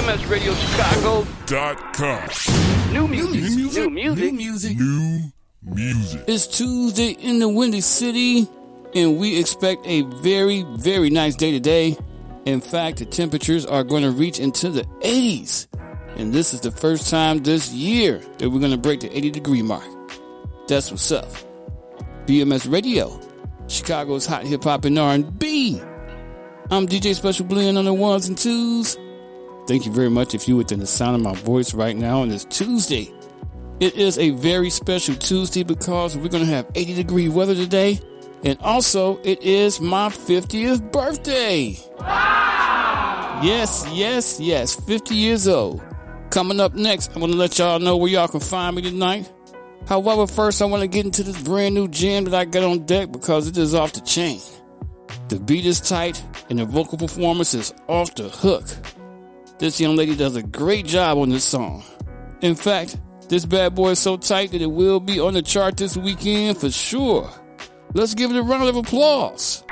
BMSRadioChicago.com. New music. It's Tuesday in the Windy City, and we expect a very, very nice day today. In fact, the temperatures are going to reach into the 80s. And this is the first time this year that we're going to break the 80-degree mark. That's what's up. BMS Radio, Chicago's hot hip-hop and R&B. I'm DJ Special Blend on the ones and twos. Thank you very much if you're within the sound of my voice right now on this Tuesday. It is a very special Tuesday because we're going to have 80-degree weather today. And also, it is my 50th birthday. Wow! Yes, 50 years old. Coming up next, I'm going to let y'all know where y'all can find me tonight. However, first I want to get into this brand new jam that I got on deck because it is off the chain. The beat is tight and the vocal performance is off the hook. This young lady does a great job on this song. In fact, this bad boy is so tight that it will be on the chart this weekend for sure. Let's give it a round of applause.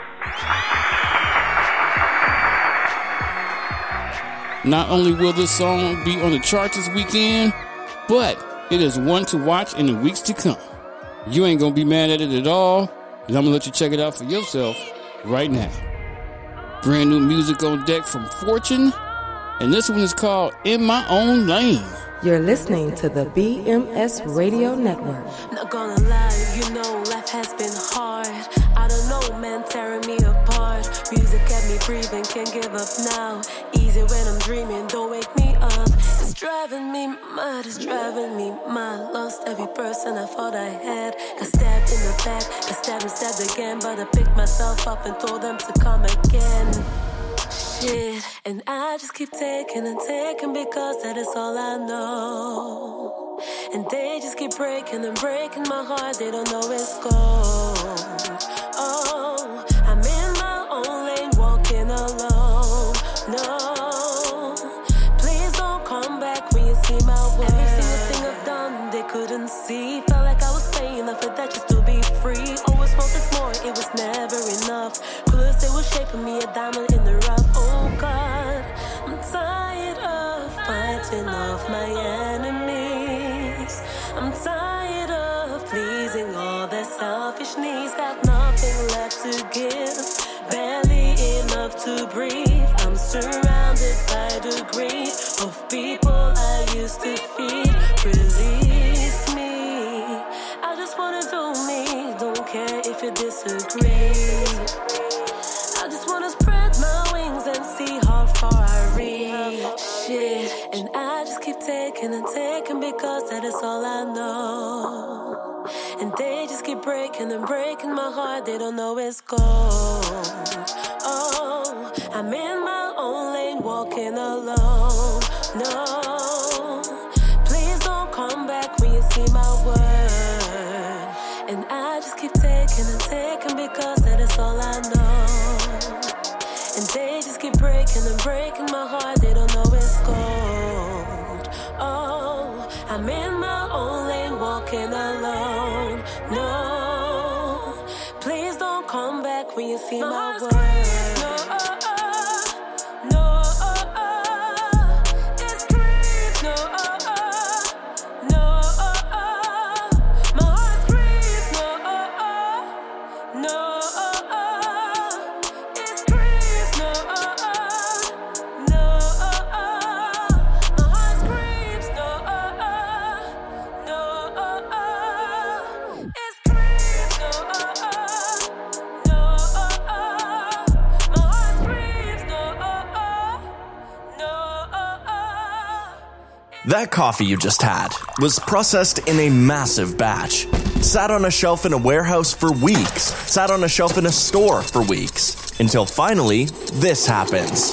Not only will this song be on the chart this weekend, but it is one to watch in the weeks to come. You ain't gonna be mad at it at all, and I'm gonna let you check it out for yourself right now. Brand new music on deck from Fortune, and this one is called In My Own Lane. You're listening to the BMS Radio Network. Not gonna lie, you know life has been hard. I don't know, man, tearing me apart. Music kept me breathing, can't give up now. Easy when I'm dreaming, don't wake me up. It's driving me mad, it's driving me mad. Lost every person I thought I had. Got stabbed in the back, got stabbed and stabbed again. But I picked myself up and told them to come again. Shit, and I just keep taking and taking because that is all I know. And they just keep breaking and breaking my heart, they don't know it's gone. Oh, I'm in my own lane, walking alone. No, please don't come back when you see my world. Every single thing I've done, they couldn't see. Felt like I was paying enough for that just to be free. Always wanted more, it was never enough. Clueless, they were shaping me a diamond in the rough. Oh God, I'm tired of fighting off my enemies. I'm tired of pleasing all their selfish needs. Got nothing left to give, barely enough to breathe. I'm surrounded by the grief of people I used to feed. Release me, I just wanna do me. Don't care if you disagree. I just wanna spread my wings and see how far I reach. Shit, and I just keep taking and taking because that is all I know. And they just keep breaking and breaking my heart, they don't know it's gone. Oh, I'm in my own lane, walking alone. No, please don't come back when you see my word. And I just keep taking and taking because that is all I know. And they just keep breaking and breaking my heart, they don't know it's gold. Oh, I'm in my own lane, walking alone. No, please don't come back when you see my word. That coffee you just had was processed in a massive batch. Sat on a shelf in a warehouse for weeks. Sat on a shelf in a store for weeks. Until finally, this happens.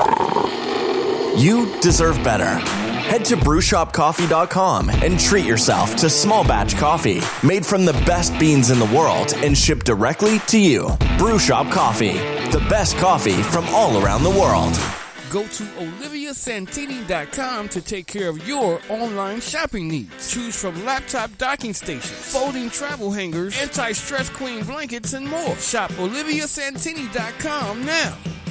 You deserve better. Head to brewshopcoffee.com and treat yourself to small batch coffee made from the best beans in the world and shipped directly to you. Brew Shop Coffee, the best coffee from all around the world. Go to OliviaSantini.com to take care of your online shopping needs. Choose from laptop docking stations, folding travel hangers, anti-stress queen blankets, and more. Shop OliviaSantini.com now.